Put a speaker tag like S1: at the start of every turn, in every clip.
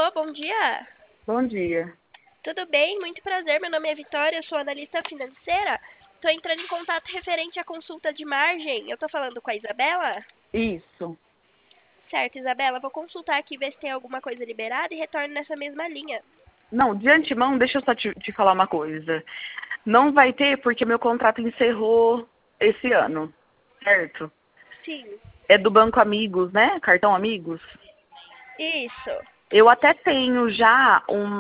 S1: Alô, bom dia.
S2: Bom dia.
S1: Tudo bem? Muito prazer. Meu nome é Vitória, eu sou analista financeira. Estou entrando em contato referente à consulta de margem. Eu estou falando com a Isabela?
S2: Isso.
S1: Certo, Isabela. Vou consultar aqui, ver se tem alguma coisa liberada e retorno nessa mesma linha.
S2: Não, de antemão, deixa eu só te falar uma coisa. Não vai ter porque meu contrato encerrou esse ano, certo?
S1: Sim,
S2: É do Banco Amigos, né? Cartão Amigos.
S1: isso.
S2: Eu até tenho já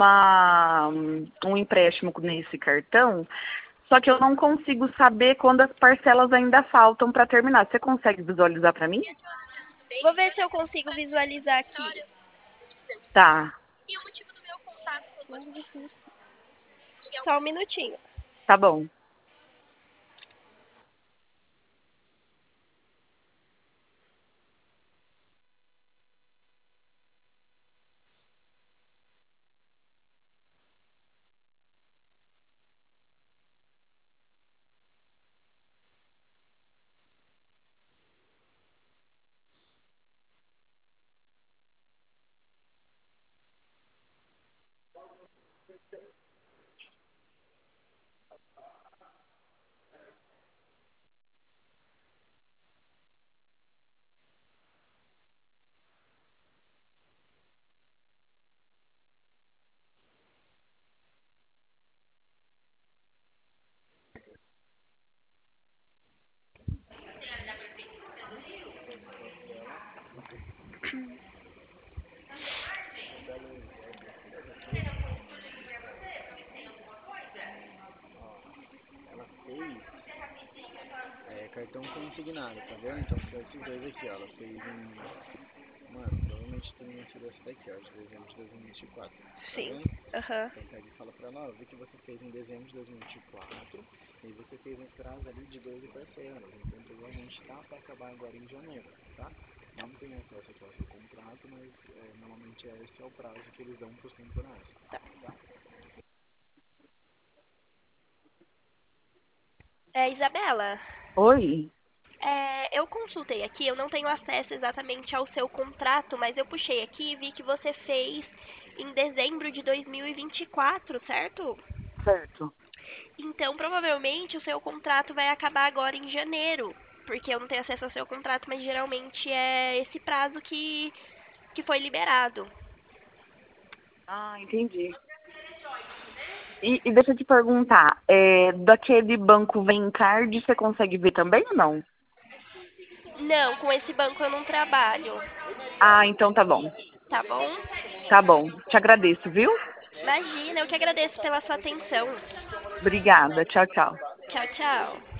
S2: um empréstimo nesse cartão, só que eu não consigo saber quando as parcelas ainda faltam para terminar. Você consegue visualizar para mim?
S1: Vou ver se eu consigo visualizar aqui.
S2: Tá,
S1: Só um minutinho.
S2: tá bom.
S3: Ela fez cartão consignado, tá vendo? Então são esses dois aqui, ó. Ela fez em. Mano, provavelmente tenha sido essa daqui, ó, de dezembro de 2024. Tá
S1: Sim.
S3: vendo?
S1: Aham.
S3: Então pega e fala pra ela, ó, eu vi que você fez em dezembro de 2024 e você fez um prazo ali de 12 parcelas. Então provavelmente tá pra acabar agora em janeiro, tá? Não tenho acesso aqui ao seu contrato, mas normalmente esse é o prazo que eles dão pros temporários, tá?
S1: Isabela,
S2: Oi?
S1: eu consultei aqui, eu não tenho acesso exatamente ao seu contrato, mas eu puxei aqui e vi que você fez em dezembro de 2024, certo?
S2: Certo.
S1: Então, provavelmente, o seu contrato vai acabar agora em janeiro, porque eu não tenho acesso ao seu contrato, mas geralmente é esse prazo que foi liberado.
S2: Ah, entendi. E deixa eu te perguntar, daquele banco Vem Card, você consegue ver também ou não?
S1: Não, com esse banco eu não trabalho,
S2: Ah, então tá bom.
S1: tá bom?
S2: Tá bom. Te agradeço, viu?
S1: Imagina, eu que agradeço pela sua atenção.
S2: Obrigada. Tchau, tchau.
S1: Tchau, tchau.